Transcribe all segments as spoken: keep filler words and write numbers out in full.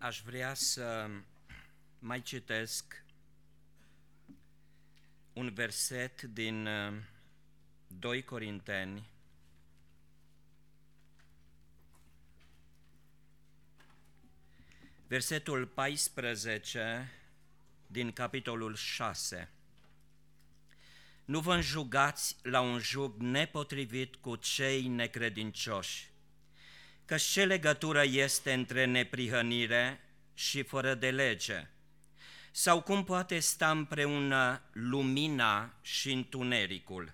aș vrea să mai citesc un verset din doi Corinteni, versetul paisprezece din capitolul șase. Nu vă înjugați la un jug nepotrivit cu cei necredincioși, căci ce legătură este între neprihănire și fără de lege? Sau cum poate sta împreună lumina și întunericul?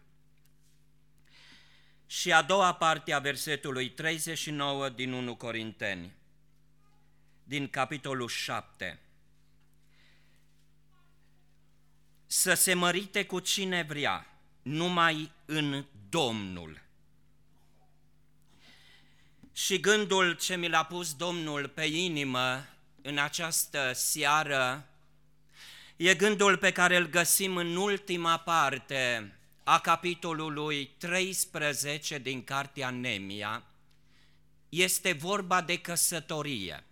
Și a doua parte a versetului treizeci și nouă din unu Corinteni, din capitolul șapte. Să se mărite cu cine vrea, numai în Domnul. Și gândul ce mi l-a pus Domnul pe inimă în această seară e gândul pe care îl găsim în ultima parte a capitolului treisprezece din cartea Nemia. Este vorba de căsătorie.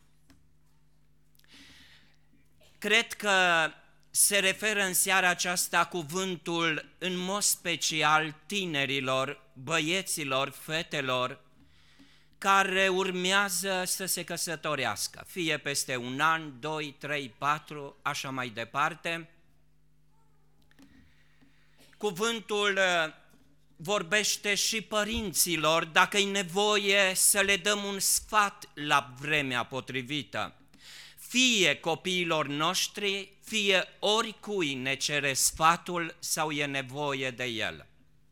Cred că se referă în seara aceasta cuvântul în mod special tinerilor, băieților, fetelor, care urmează să se căsătorească, fie peste un an, doi, trei, patru, așa mai departe. Cuvântul vorbește și părinților dacă e nevoie să le dăm un sfat la vremea potrivită. Fie copiilor noștri, fie oricui ne cere sfatul sau e nevoie de el.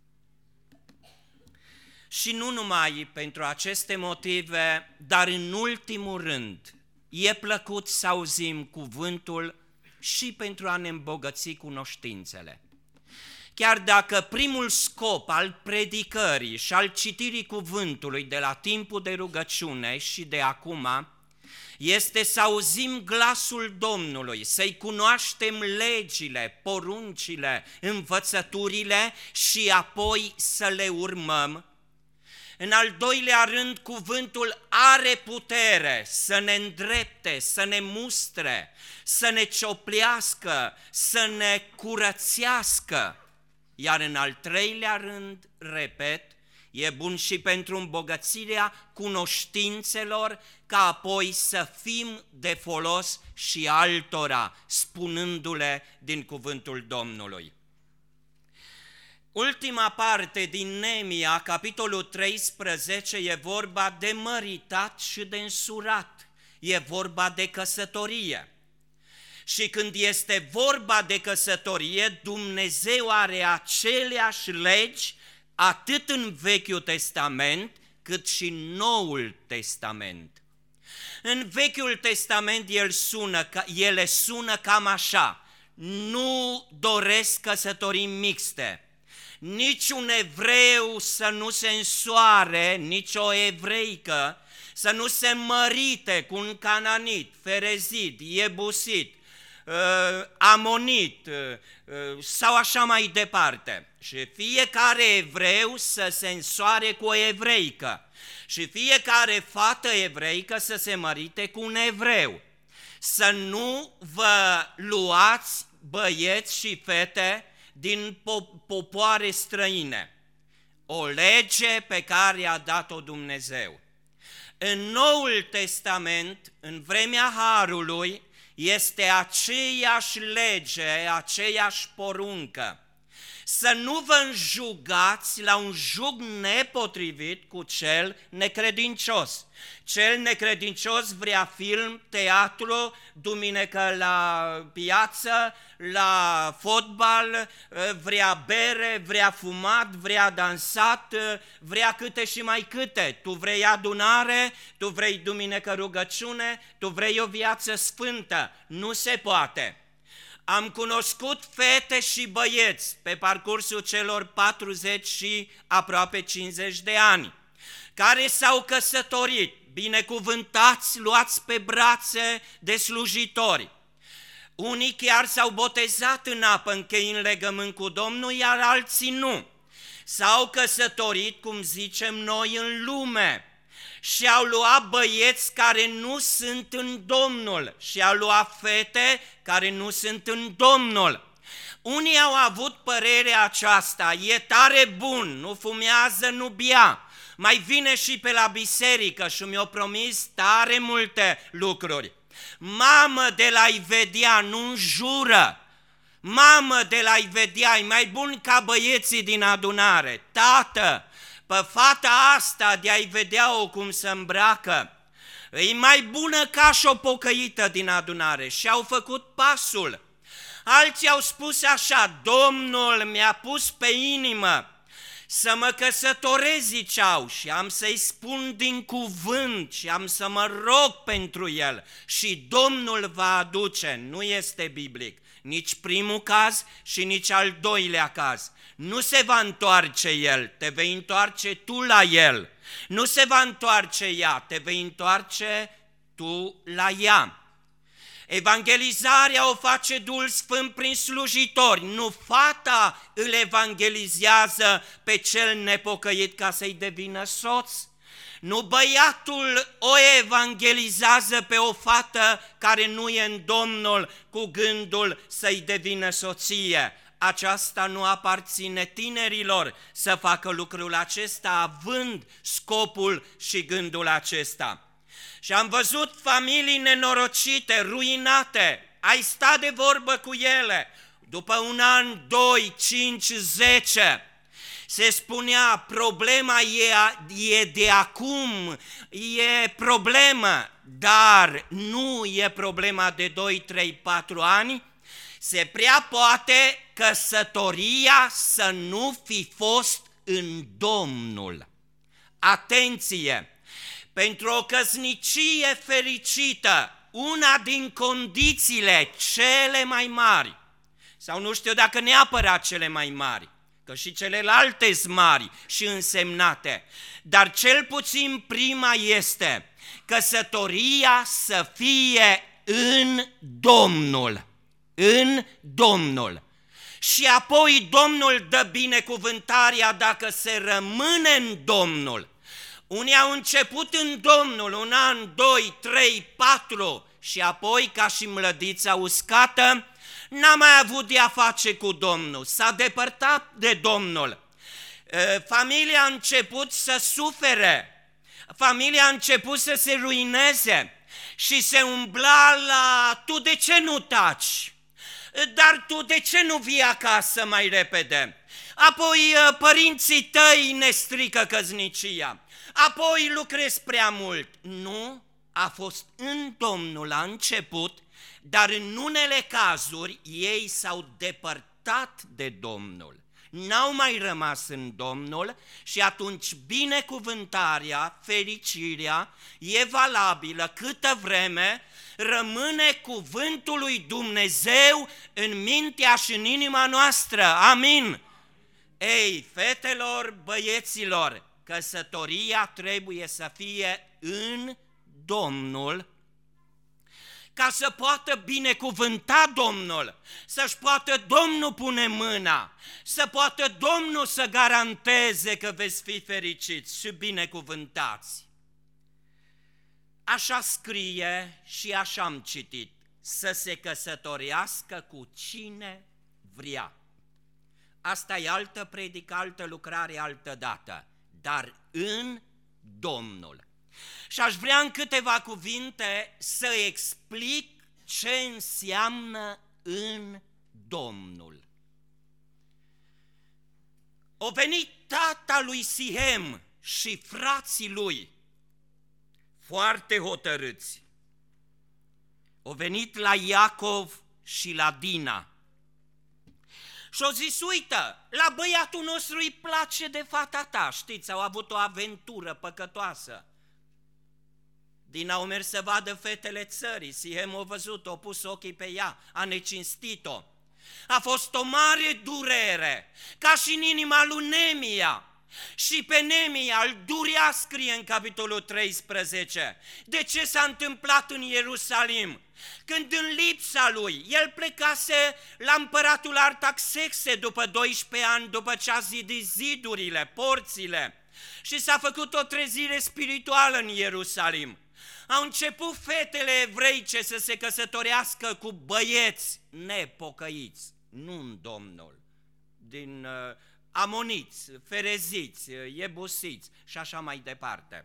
Și nu numai pentru aceste motive, dar în ultimul rând, e plăcut să auzim cuvântul și pentru a ne îmbogăți cunoștințele. Chiar dacă primul scop al predicării și al citirii cuvântului de la timpul de rugăciune și de acum este să auzim glasul Domnului, să-i cunoaștem legile, poruncile, învățăturile și apoi să le urmăm. În al doilea rând, cuvântul are putere să ne îndrepte, să ne mustre, să ne cioplească, să ne curățească. Iar în al treilea rând, repet, e bun și pentru îmbogățirea cunoștințelor, ca apoi să fim de folos și altora, spunându-le din cuvântul Domnului. Ultima parte din Nemia, capitolul treisprezece, e vorba de măritat și de însurat, e vorba de căsătorie. Și când este vorba de căsătorie, Dumnezeu are aceleași legi atât în Vechiul Testament cât și în Noul Testament. În Vechiul Testament el sună, ele sună cam așa: nu doresc căsătorii mixte, nici un evreu să nu se însoare, nici o evreică să nu se mărite cu un cananit, ferezit, iebusit, amonit sau așa mai departe. Și fiecare evreu să se însoare cu o evreică și fiecare fată evreică să se mărite cu un evreu. Să nu vă luați băieți și fete din popoare străine. O lege pe care a dat-o Dumnezeu. În Noul Testament, în vremea Harului, este aceeași lege, aceeași poruncă. Să nu vă înjugați la un jug nepotrivit cu cel necredincios. Cel necredincios vrea film, teatru, duminică la piață, la fotbal, vrea bere, vrea fumat, vrea dansat, vrea câte și mai câte. Tu vrei adunare, tu vrei duminică rugăciune, tu vrei o viață sfântă. Nu se poate. Am cunoscut fete și băieți pe parcursul celor patruzeci și aproape cincizeci de ani, care s-au căsătorit, binecuvântați, luați pe brațe de slujitori. Unii chiar s-au botezat în apă, încheind legământ cu Domnul, iar alții nu. S-au căsătorit, cum zicem noi, în lume. și au luat băieți care nu sunt în Domnul și au luat fete care nu sunt în Domnul. Unii au avut părerea aceasta: e tare bun, nu fumează, nu bea, mai vine și pe la biserică și mi-a promis tare multe lucruri. Mamă, de la-i vedea, nu înjură. Mamă, de la-i vedea, e mai bun ca băieții din adunare. Tată, pe fata asta de a-i vedea-o cum se îmbracă, e mai bună ca și o pocăită din adunare. Și au făcut pasul. Alții au spus așa: Domnul mi-a pus pe inimă să mă căsătoresc, ziceau, și am să-i spun din cuvânt și am să mă rog pentru el și Domnul va aduce. Nu este biblic nici primul caz și nici al doilea caz. Nu se va întoarce el, te vei întoarce tu la el. Nu se va întoarce ea, te vei întoarce tu la ea. Evangelizarea o face Duhul Sfânt prin slujitori, nu fata îl evangelizează pe cel nepocăit ca să-i devină soț, nu băiatul o evangelizează pe o fată care nu e în Domnul cu gândul să-i devină soție. Aceasta nu aparține tinerilor să facă lucrul acesta având scopul și gândul acesta. Și am văzut familii nenorocite, ruinate, ai sta de vorbă cu ele, după un an, doi, cinci, zece, se spunea: problema e, e de acum, e problemă, dar nu e problema de doi, trei, patru ani, se prea poate căsătoria să nu fi fost în Domnul. Atenție! Pentru o căsnicie fericită, una din condițiile cele mai mari, sau nu știu dacă neapărat cele mai mari, că și celelalte sunt mari și însemnate, dar cel puțin prima este căsătoria să fie în Domnul, în Domnul. Și apoi Domnul dă binecuvântarea dacă se rămâne în Domnul. Unii au început în Domnul un an, doi, trei, patru și apoi, ca și mlădița uscată, n-a mai avut de a face cu Domnul, s-a depărtat de Domnul. Familia a început să sufere, familia a început să se ruineze și se umbla la: tu de ce nu taci? Dar tu de ce nu vii acasă mai repede? Apoi părinții tăi ne strică căsnicia. Apoi lucrezi prea mult. Nu, a fost în Domnul la început, dar în unele cazuri ei s-au depărtat de Domnul. N-au mai rămas în Domnul și atunci binecuvântarea, fericirea e valabilă câtă vreme rămâne cuvântul lui Dumnezeu în mintea și în inima noastră. Amin. Ei, fetelor, băieților, căsătoria trebuie să fie în Domnul, ca să poată binecuvânta Domnul, să-și poată Domnul pune mâna, să poată Domnul să garanteze că veți fi fericiți și binecuvântați. Așa scrie și așa am citit: să se căsătorească cu cine vrea. Asta e altă predică, altă lucrare, altă dată, dar în Domnul. Și aș vrea în câteva cuvinte să explic ce înseamnă în Domnul. O venit tata lui Sihem și frații lui, foarte hotărâți. O venit la Iacov și la Dina și au zis: uită, la băiatul nostru îi place de fata ta. Știți, au avut o aventură păcătoasă. Dina au mers să vadă fetele țării, Sihem a văzut, a pus ochii pe ea, a necinstit-o. A fost o mare durere, ca și în inima lui Nemia. Și pe Nemia îl durea, scrie în capitolul treisprezece. De ce s-a întâmplat în Ierusalim? Când în lipsa lui, el plecase la împăratul Artaxerxe după doisprezece ani, după ce a zidit zidurile, porțile, și s-a făcut o trezire spirituală în Ierusalim. Au început fetele evreice să se căsătorească cu băieți nepocăiți, nu în Domnul, din uh, amoniți, fereziți, iebusiți și așa mai departe.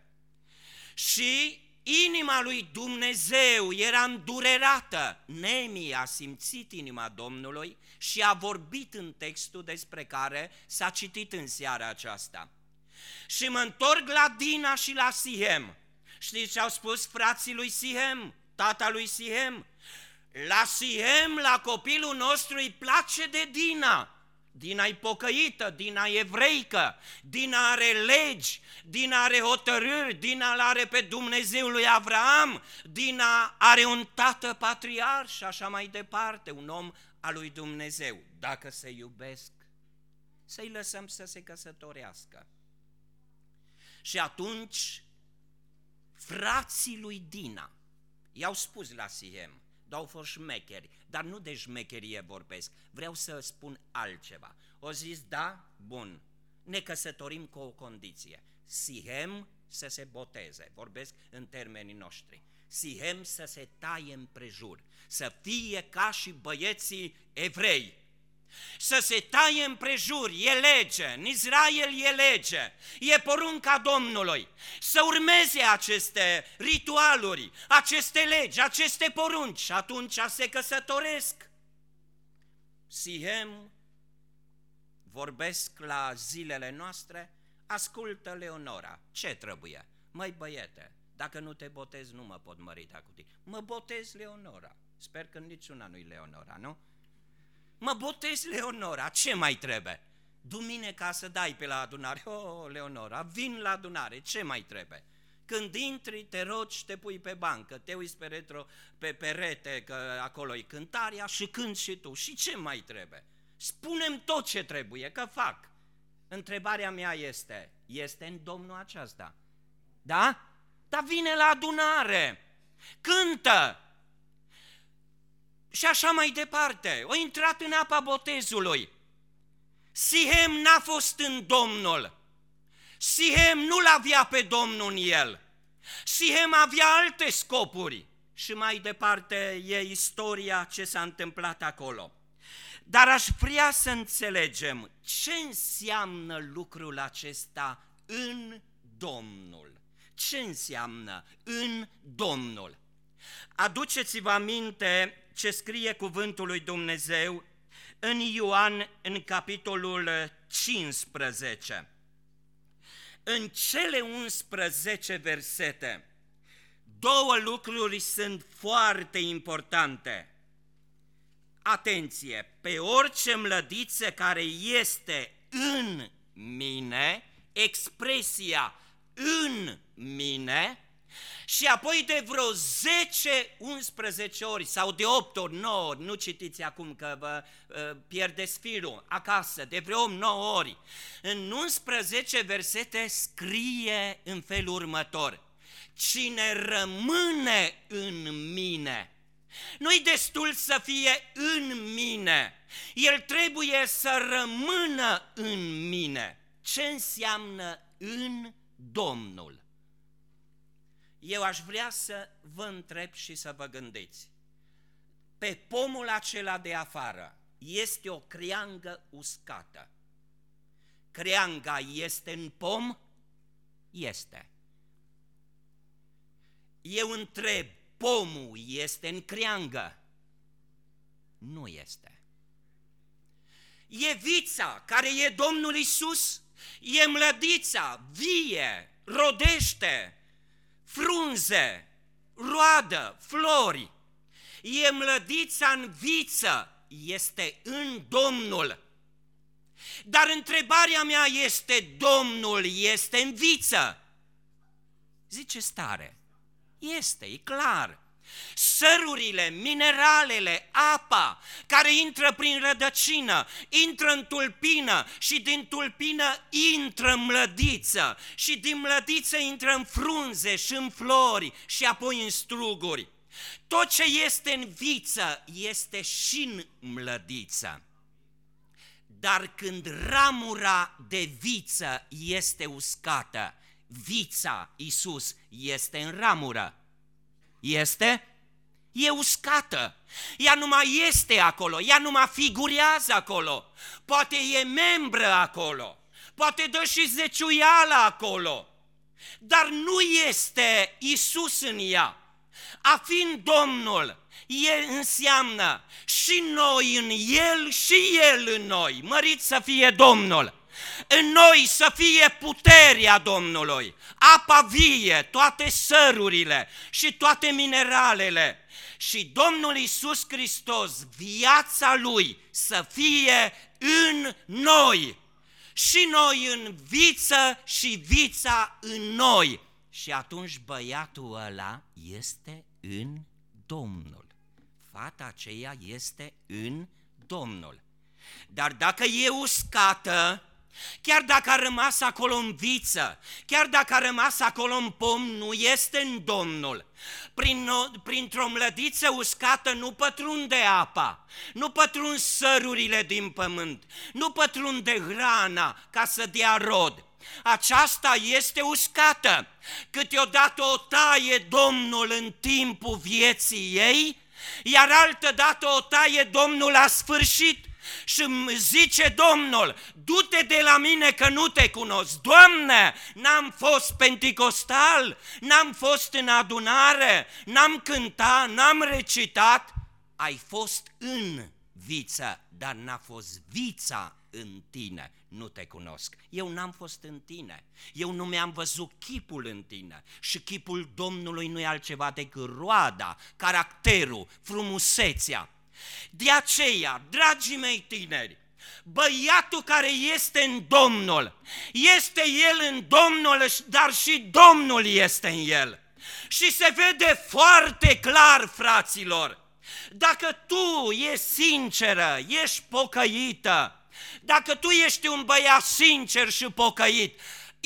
Și inima lui Dumnezeu era îndurerată. Nemia a simțit inima Domnului și a vorbit în textul despre care s-a citit în seara aceasta. Și mă întorc la Dina și la Sihem. Știți ce au spus frații lui Sihem, tata lui Sihem? La Sihem, la copilul nostru, îi place de Dina. Dina e pocăită, Dina e evreică, Dina are legi, Dina are hotărâri, Dina l-are pe Dumnezeul lui Avraam, Dina are un tată patriarh și așa mai departe, un om al lui Dumnezeu. Dacă se iubesc, să-i lăsăm să se căsătorească. Și atunci, frații lui Dina i-au spus la Sihem, dar au fost șmecheri, dar nu de șmecherie vorbesc, vreau să spun altceva. O zis, da, bun, ne căsătorim cu o condiție, Sihem să se boteze, vorbesc în termenii noștri, Sihem să se taie împrejur, să fie ca și băieții evrei, să se taie împrejur, e lege, în Israel e lege, e porunca Domnului, să urmeze aceste ritualuri, aceste legi, aceste porunci și atunci se căsătoresc. Sihem, vorbesc la zilele noastre, ascultă Leonora, ce trebuie? Măi băiete, dacă nu te botezi nu mă pot mărita cu tine. Mă botez Leonora, sper că niciuna nu-i Leonora, nu? Mă botez Leonora, ce mai trebuie? Duminica să dai pe la adunare, oh Leonora, vin la adunare, ce mai trebuie? Când intri, te rogi, te pui pe bancă, te uiți pe retro, pe perete, că acolo e cântarea și cânti și tu. Și ce mai trebuie? Spune-mi tot ce trebuie, că fac. Întrebarea mea este, este în Domnul aceasta? Da? Dar vine la adunare, cântă. Și așa mai departe, o intrat în apa botezului. Sihem n-a fost în Domnul. Sihem nu-l avea pe Domnul în el. Sihem avea alte scopuri. Și mai departe e istoria ce s-a întâmplat acolo. Dar aș vrea să înțelegem ce înseamnă lucrul acesta în Domnul. Ce înseamnă în Domnul? Aduceți-vă aminte ce scrie cuvântul lui Dumnezeu în Ioan, în capitolul cincisprezece. În cele unsprezece versete, două lucruri sunt foarte importante. Atenție, pe orice mlădiță care este în mine, expresia în mine, și apoi de vreo zece unsprezece ori sau de opt ori, nouă ori, nu citiți acum că vă uh, pierdeți firul acasă, de vreo nouă ori, în unsprezece versete scrie în felul următor: cine rămâne în mine, nu-i destul să fie în mine, el trebuie să rămână în mine. Ce înseamnă în Domnul? Eu aș vrea să vă întreb și să vă gândiți. Pe pomul acela de afară este o creangă uscată. Creanga este în pom? Este. Eu întreb, pomul este în creangă? Nu este. E vița care e Domnul Iisus? E mlădița vie, rodește frunze, roadă, flori. E mlădița în viță, este în Domnul. Dar întrebarea mea este, Domnul este în viță? Zice stare. Este, e clar. Sărurile, mineralele, apa, care intră prin rădăcină, intră în tulpină și din tulpină intră în mlădiță și din mlădiță intră în frunze și în flori și apoi în struguri. Tot ce este în viță este și în mlădiță. Dar când ramura de viță este uscată, vița, Iisus, este în ramură. Este? E uscată. Ea nu mai este acolo, ea nu mai figurează acolo. Poate e membră acolo, poate dă și zeciuială acolo, dar nu este Iisus în ea. A fi în Domnul, El înseamnă și noi în El și El în noi. Mărit să fie Domnul! În noi să fie puterea Domnului, apa vie, toate sărurile și toate mineralele. Și Domnul Iisus Hristos, viața Lui să fie în noi. Și noi în viță și vița în noi. Și atunci băiatul ăla este în Domnul. Fata aceea este în Domnul. Dar dacă e uscată, chiar dacă a rămas acolo în viță, chiar dacă a rămas acolo în pom, nu este în Domnul. Prin, printr-o mlădiță uscată nu pătrunde apa, nu pătrund sărurile din pământ, nu pătrunde hrana ca să dea rod. Aceasta este uscată. Câteodată o taie Domnul în timpul vieții ei, iar altădată o taie Domnul la sfârșit. Și îmi zice Domnul, du-te de la mine că nu te cunosc. Doamne, n-am fost penticostal, n-am fost în adunare, n-am cântat, n-am recitat. Ai fost în viță, dar n-a fost vița în tine. Nu te cunosc. Eu n-am fost în tine. Eu nu mi-am văzut chipul în tine. Și chipul Domnului nu e altceva decât roada, caracterul, frumusețea. De aceea, dragii mei tineri, băiatul care este în Domnul, este el în Domnul, dar și Domnul este în el. Și se vede foarte clar, fraților, dacă tu ești sinceră, ești pocăită, dacă tu ești un băiat sincer și pocăit,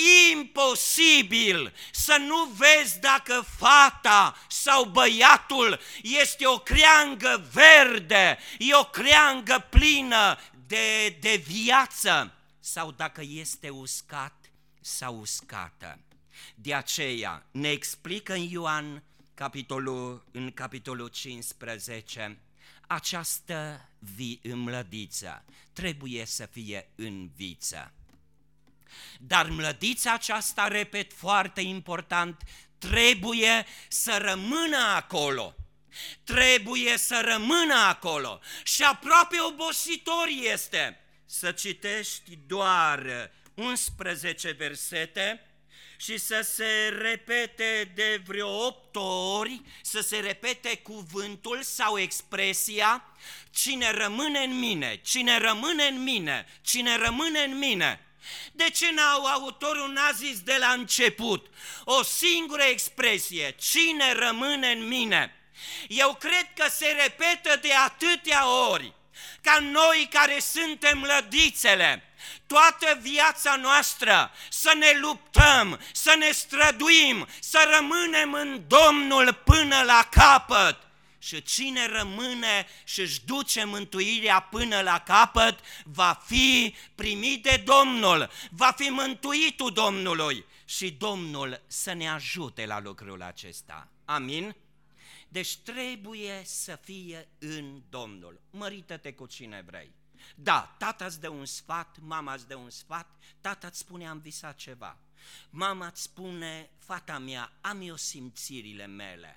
imposibil să nu vezi dacă fata sau băiatul este o creangă verde, e o creangă plină de, de viață, sau dacă este uscat sau uscată. De aceea ne explică în Ioan, capitolul, în capitolul cincisprezece, această vi- mlădiță trebuie să fie în viță. Dar mlădița aceasta, repet, foarte important, trebuie să rămână acolo. Trebuie să rămână acolo. Și aproape obositor este să citești doar unsprezece versete și să se repete de vreo opt ori, să se repete cuvântul sau expresia: cine rămâne în mine, cine rămâne în mine, cine rămâne în mine. De ce n-au, autorul n-a zis de la început o singură expresie, cine rămâne în mine? Eu cred că se repetă de atâtea ori, ca noi care suntem lădițele, toată viața noastră să ne luptăm, să ne străduim, să rămânem în Domnul până la capăt. Și cine rămâne și își duce mântuirea până la capăt va fi primit de Domnul, va fi mântuitul Domnului și Domnul să ne ajute la lucrul acesta. Amin? Deci trebuie să fie în Domnul. Mărită-te cu cine vrei. Da, tata îți dă un sfat, mama îți dă un sfat, tata îți spune am visat ceva. Mama îți spune, fata mea, am eu simțirile mele.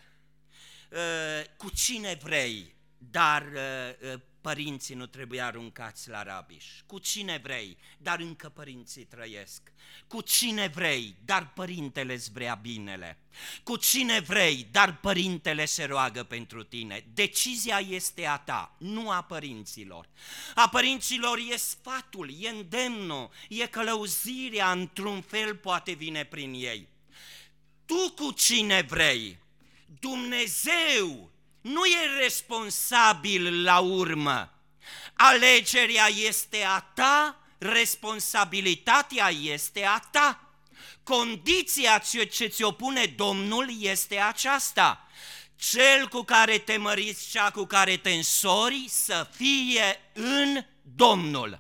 Cu cine vrei, dar părinții nu trebuie aruncați la rabiș. Cu cine vrei, dar încă părinții trăiesc. Cu cine vrei, dar părintele îți vrea binele. Cu cine vrei, dar părintele se roagă pentru tine. Decizia este a ta, nu a părinților. A părinților e sfatul, e îndemnul, e călăuzirea, într-un fel poate vine prin ei. Tu cu cine vrei? Dumnezeu nu e responsabil la urmă. Alegerea este a ta, responsabilitatea este a ta. Condiția ce ți-o pune Domnul este aceasta: cel cu care te măriți, cea cu care te însori, să fie în Domnul.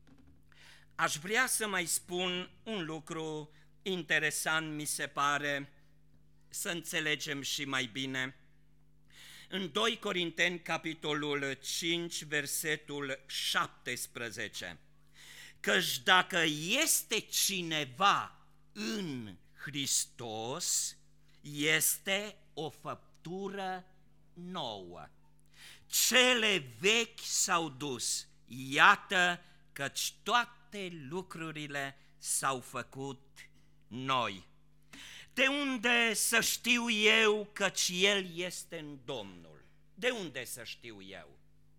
Aș vrea să mai spun un lucru interesant, mi se pare, să înțelegem și mai bine. În doi Corinteni, capitolul cinci, versetul șaptesprezece, căci dacă este cineva în Hristos, este o făptură nouă. Cele vechi s-au dus, iată căci toate lucrurile s-au făcut noi. De unde să știu eu căci El este în Domnul? De unde să știu eu?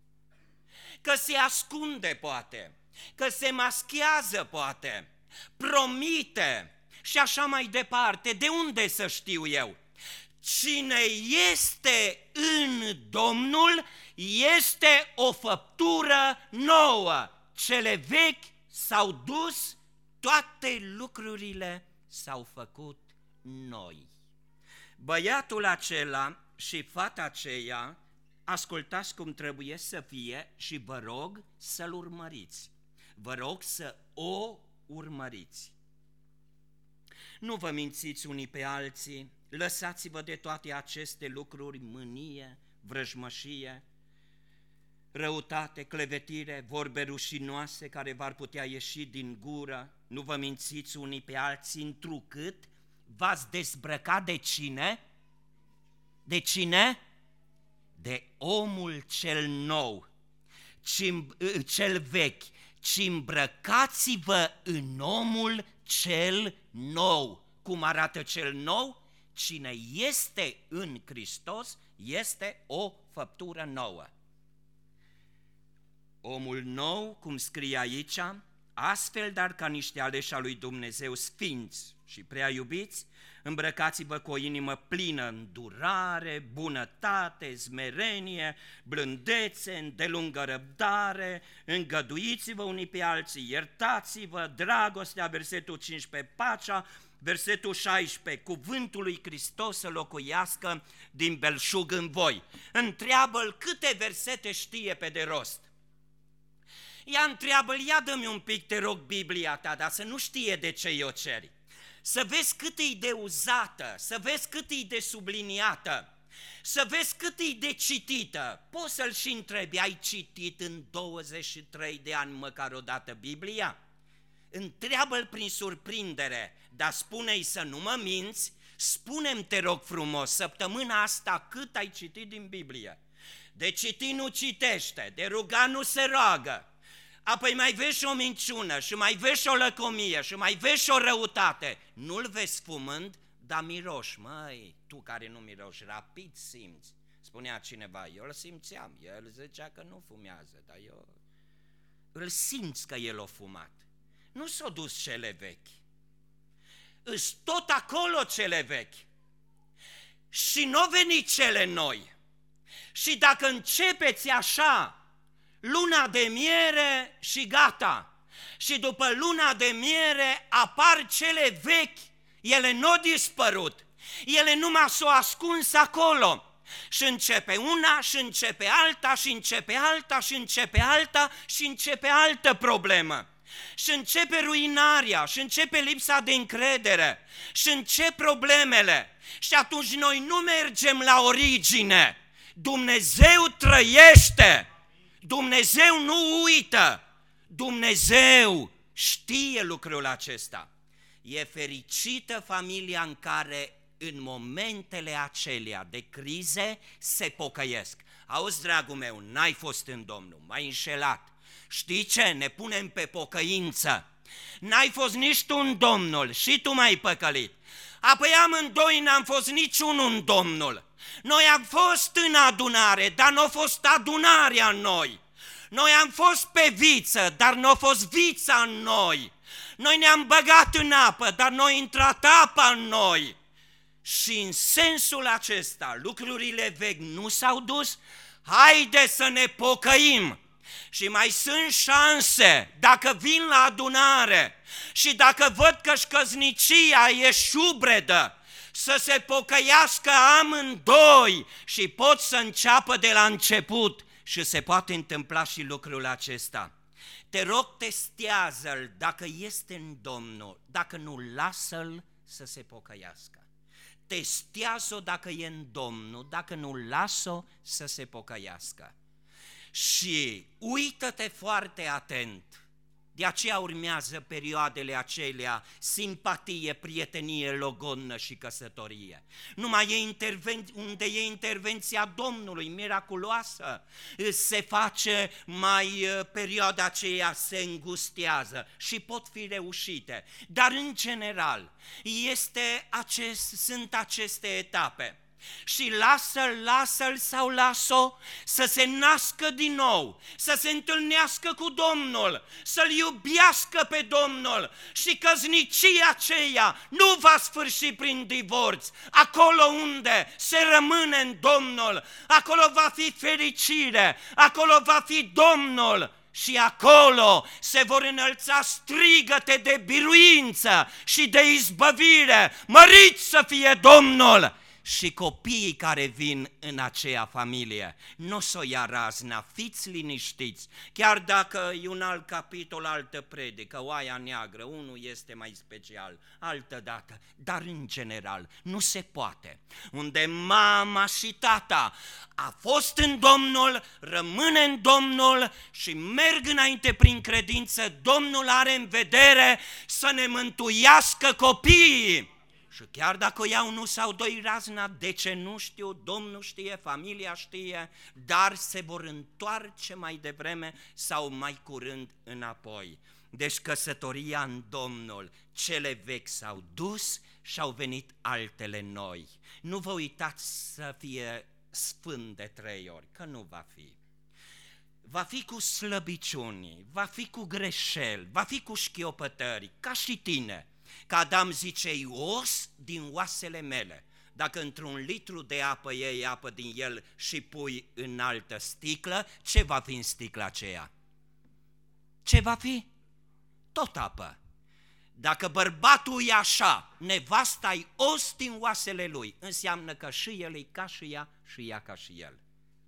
Că se ascunde poate, că se maschează poate, promite și așa mai departe. De unde să știu eu? Cine este în Domnul este o făptură nouă. Cele vechi s-au dus, toate lucrurile s-au făcut noi. Băiatul acela și fata aceea, ascultați cum trebuie să fie și vă rog să-l urmăriți. Vă rog să o urmăriți. Nu vă mințiți unii pe alții, lăsați-vă de toate aceste lucruri, mânie, vrăjmășie, răutate, clevetire, vorbe rușinoase care v-ar putea ieși din gură. Nu vă mințiți unii pe alții, întrucât v-ați dezbrăcat de cine? De cine? De omul cel nou, cel vechi, ci îmbrăcați-vă în omul cel nou. Cum arată cel nou? Cine este în Hristos este o făptură nouă. Omul nou, cum scrie aici, astfel dar ca niște aleși al lui Dumnezeu sfinți și prea iubiți, îmbrăcați-vă cu o inimă plină îndurare, bunătate, smerenie, blândețe, îndelungă răbdare, îngăduiți-vă unii pe alții, iertați-vă, dragostea, versetul cincisprezece, pacea, versetul șaisprezece, cuvântul lui Hristos să locuiască din belșug în voi. Întreabă-l câte versete știe pe de rost. Ea întreabă-l, ia dă-mi un pic, te rog, Biblia ta, dar să nu știe de ce i-o ceri. Să vezi cât e de uzată, să vezi cât e de subliniată, să vezi cât e de citită. Poți să-l și întrebi, ai citit în douăzeci și trei de ani măcar o dată Biblia? Întreabă-l prin surprindere, dar spune-i să nu mă minți, spune-mi, te rog frumos, săptămâna asta cât ai citit din Biblie? De citit nu citește, de ruga nu se roagă. Apoi mai vezi și o minciună și mai vezi și o lăcomie și mai vezi și o răutate. Nu-l vezi fumând, dar miroși. Măi, tu care nu miroși, rapid simți. Spunea cineva, eu îl simțeam, el zicea că nu fumează, dar eu îl simți că el o fumat. Nu s-au dus cele vechi, îs tot acolo cele vechi și nu veni cele noi. Și dacă începeți așa, luna de miere și gata. Și după luna de miere apar cele vechi, ele nu au dispărut, ele numai s-au ascuns acolo. Și începe una, și începe alta, și începe alta, și începe alta, și începe altă problemă. Și începe ruinarea, și începe lipsa de încredere, și încep problemele. Și atunci noi nu mergem la origine. Dumnezeu trăiește. Dumnezeu nu uită, Dumnezeu știe lucrul acesta. E fericită familia în care în momentele acelea de crize se pocăiesc. Auzi, dragul meu, n-ai fost în Domnul, m-ai înșelat. Știi ce? Ne punem pe pocăință. N-ai fost nici tu în Domnul și tu m-ai păcălit. Apoi amândoi n-am fost niciunul în Domnul. Noi am fost în adunare, dar nu a fost adunarea în noi. Noi am fost pe viță, dar nu a fost vița în noi. Noi ne-am băgat în apă, dar nu a intrat apa în noi. și în sensul acesta lucrurile vechi nu s-au dus, haide să ne pocăim. Și mai sunt șanse, dacă vin la adunare și dacă văd că-și căsnicia e șubredă, să se pocăiască amândoi și pot să înceapă de la început și se poate întâmpla și lucrul acesta. Te rog, testează-l dacă este în Domnul, dacă nu, lasă-l să se pocăiască. Testează-o dacă e în Domnul, dacă nu, lasă-o să se pocăiască. Și uită-te foarte atent, de aceea urmează perioadele acelea, simpatie, prietenie, logodnă și căsătorie. Numai e interven- unde e intervenția Domnului miraculoasă, se face mai, perioada aceea se îngustează și pot fi reușite. Dar în general este acest, sunt aceste etape. Și lasă-l, lasă-l sau las-o să se nască din nou, să se întâlnească cu Domnul, să-L iubească pe Domnul și căsnicia aceea nu va sfârși prin divorț. Acolo unde se rămâne în Domnul, acolo va fi fericire, acolo va fi Domnul. Și acolo se vor înălța strigăte de biruință și de izbăvire, mărit să fie Domnul! Și copiii care vin în aceea familie nu o să o ia razna, fiți liniștiți, chiar dacă e un alt capitol, altă predică, oaia neagră, unul este mai special, altă dată, dar în general nu se poate. Unde mama și tata a fost în Domnul, rămâne în Domnul și merg înainte prin credință, Domnul are în vedere să ne mântuiască copiii. Și chiar dacă o iau unul sau doi razna, de ce nu știu, Domnul știe, familia știe, dar se vor întoarce mai devreme sau mai curând înapoi. Deci căsătoria în Domnul, cele vechi s-au dus și au venit altele noi. Nu vă uitați să fie sfânt de trei ori, că nu va fi. Va fi cu slăbiciuni, va fi cu greșeli, va fi cu șchiopătări, ca și tine. Că Adam zice, os din oasele mele. Dacă într-un litru de apă iei apă din el și pui în altă sticlă, ce va fi în sticla aceea? Ce va fi? Tot apă. Dacă bărbatul e așa, nevasta-i os din oasele lui, înseamnă că și el e ca și ea și ea ca și el.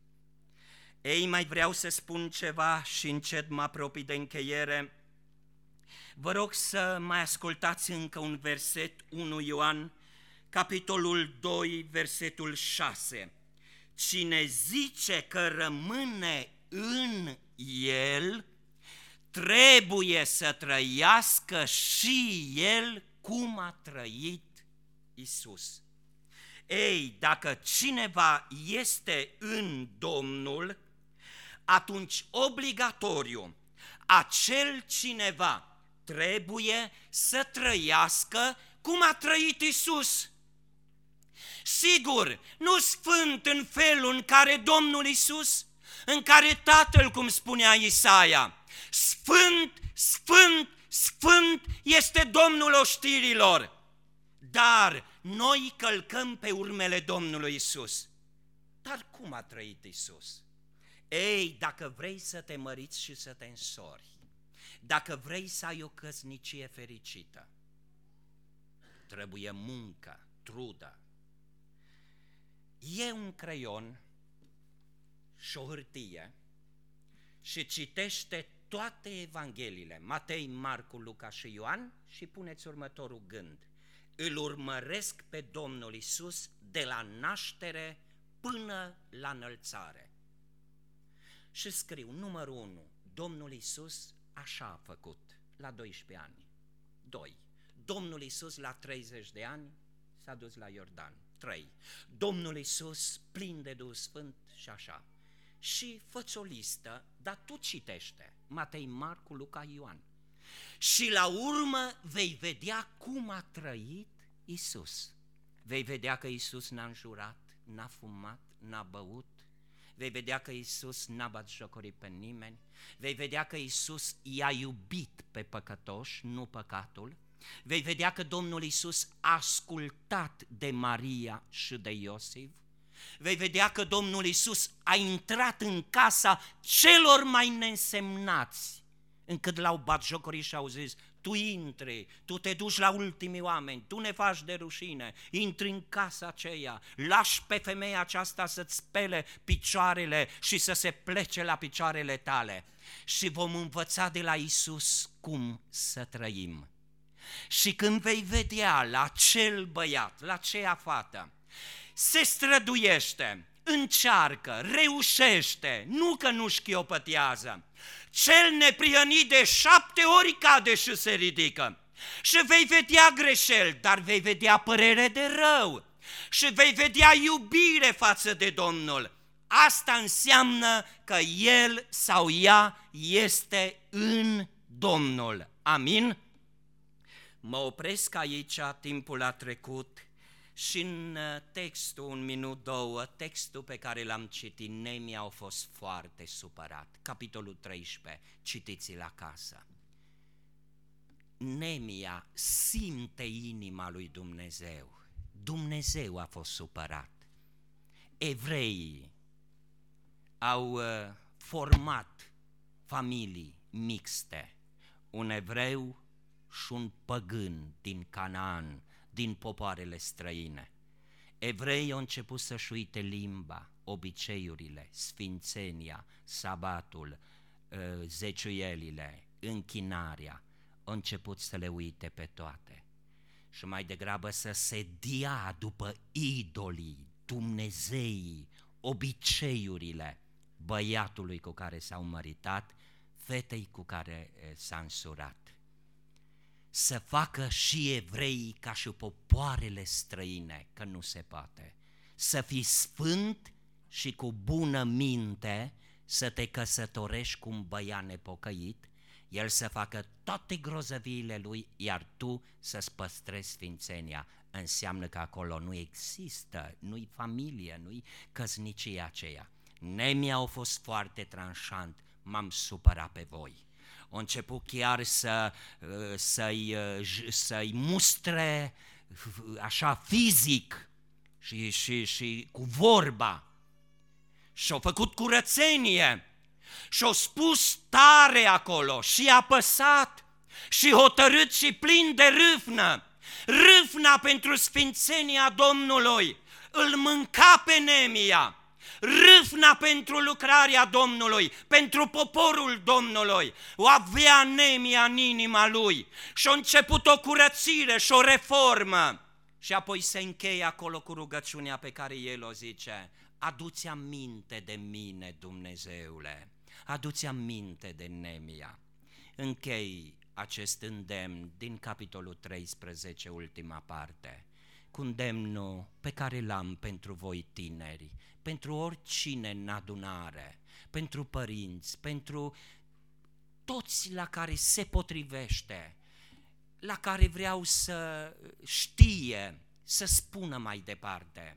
Ei, mai vreau să spun ceva și încet mă apropii de încheiere. Vă rog să mai ascultați încă un verset, unu Ioan, capitolul doi, versetul șase. Cine zice că rămâne în el, trebuie să trăiască și el cum a trăit Iisus. Ei, dacă cineva este în Domnul, atunci obligatoriu acel cineva trebuie să trăiască cum a trăit Iisus. Sigur, nu sfânt în felul în care Domnul Iisus, în care Tatăl, cum spunea Isaia, sfânt, sfânt, sfânt este Domnul oștirilor, dar noi călcăm pe urmele Domnului Iisus. Dar cum a trăit Iisus? Ei, dacă vrei să te măriți și să te însori, dacă vrei să ai o căsnicie fericită, trebuie muncă, trudă. E un creion și o hârtie și citește toate evangheliile, Matei, Marcu, Luca și Ioan, și puneți următorul gând. Îl urmăresc pe Domnul Iisus de la naștere până la înălțare. Și scriu, numărul unu, Domnul Iisus așa a făcut la doisprezece ani. doi. Domnul Iisus la treizeci de ani s-a dus la Iordan. trei. Domnul Iisus plin de Duh Sfânt și așa. Și fă-ți o listă, dar tu citește Matei, Marcu, Luca, Ioan. Și la urmă vei vedea cum a trăit Iisus. Vei vedea că Iisus n-a înjurat, n-a fumat, n-a băut. Vei vedea că Iisus n-a batjocorit pe nimeni. Vei vedea că Iisus i-a iubit pe păcătoși, nu păcatul. vei vedea că Domnul Iisus a ascultat de Maria și de Iosif, vei vedea că Domnul Iisus a intrat în casa celor mai neînsemnați, încât l-au batjocorit și au zis: tu intri, tu te duci la ultimii oameni, tu ne faci de rușine, intri în casa aceea, lași pe femeia aceasta să-ți spele picioarele și să se plece la picioarele tale. Și vom învăța de la Iisus cum să trăim. Și când vei vedea la acel băiat, la aceea fată, se străduiește, încearcă, reușește, nu că nu șchiopătează, cel neprihănit de șapte ori cade și se ridică. Și vei vedea greșeli, dar vei vedea părere de rău și vei vedea iubire față de Domnul. Asta înseamnă că el sau ea este în Domnul. Amin? Mă opresc aici, timpul a trecut. Și în textul, un minut, două, textul pe care l-am citit, Neemia a fost foarte supărat. Capitolul treisprezece, citiți-l acasă. Neemia simte inima lui Dumnezeu. Dumnezeu a fost supărat. Evreii au format familii mixte, un evreu și un păgân din Canaan, din popoarele străine. Evreii au început să-și uite limba, obiceiurile, sfințenia, sabatul, zeciuielile, închinarea, au început să le uite pe toate și mai degrabă să se dea după idolii, dumnezeii, obiceiurile băiatului cu care s-au măritat, fetei cu care s-a însurat. Să facă și evreii ca și popoarele străine, că nu se poate. Să fii sfânt și cu bună minte să te căsătorești cu un băiat nepocăit, el să facă toate grozăviile lui, iar tu să-ți păstrezi sfințenia. Înseamnă că acolo nu există, nu-i familie, nu-i căsnicia aceea. Neemia a fost foarte tranșant, m-am supărat pe voi. A început chiar să, să-i, să-i mustre așa fizic și, și, și cu vorba. Și-au făcut curățenie și-au spus tare acolo și apăsat și hotărât și plin de râvnă. Râvna pentru sfințenia Domnului îl mânca pe Neemia. Râvna pentru lucrarea Domnului, pentru poporul Domnului, o avea Neemia în inima lui și a început o curățire și o reformă. Și apoi se încheie acolo cu rugăciunea pe care el o zice: adu-ți aminte de mine, Dumnezeule, adu-ți aminte de Neemia. Închei acest îndemn din capitolul treisprezece, ultima parte, cu îndemnul pe care l-am pentru voi tineri, pentru oricine în adunare, pentru părinți, pentru toți la care se potrivește, la care vreau să știe, să spună mai departe.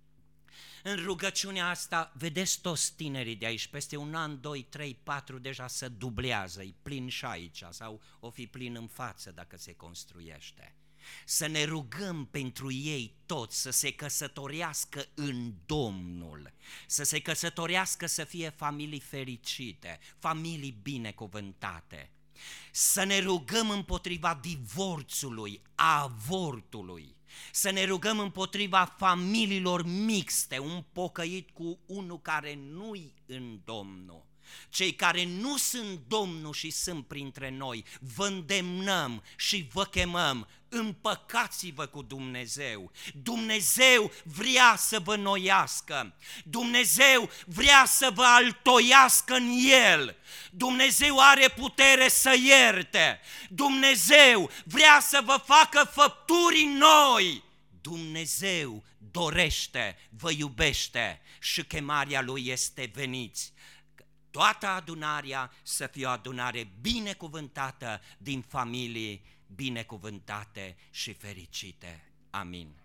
În rugăciunea asta, vedeți toți tinerii de aici, peste un an, doi, trei, patru, deja se dublează, e plin și aici, sau o fi plin în față dacă se construiește. Să ne rugăm pentru ei toți să se căsătorească în Domnul, să se căsătorească, să fie familii fericite, familii binecuvântate. Să ne rugăm împotriva divorțului, a avortului, să ne rugăm împotriva familiilor mixte, un pocăit cu unul care nu-i în Domnul. Cei care nu sunt Domnul și sunt printre noi, vă îndemnăm și vă chemăm, împăcați-vă cu Dumnezeu. Dumnezeu vrea să vă noiască, Dumnezeu vrea să vă altoiască în El, Dumnezeu are putere să ierte, Dumnezeu vrea să vă facă făpturi noi, Dumnezeu dorește, vă iubește și chemarea Lui este: veniți. Toată adunarea să fie o adunare binecuvântată din familii binecuvântate și fericite. Amin.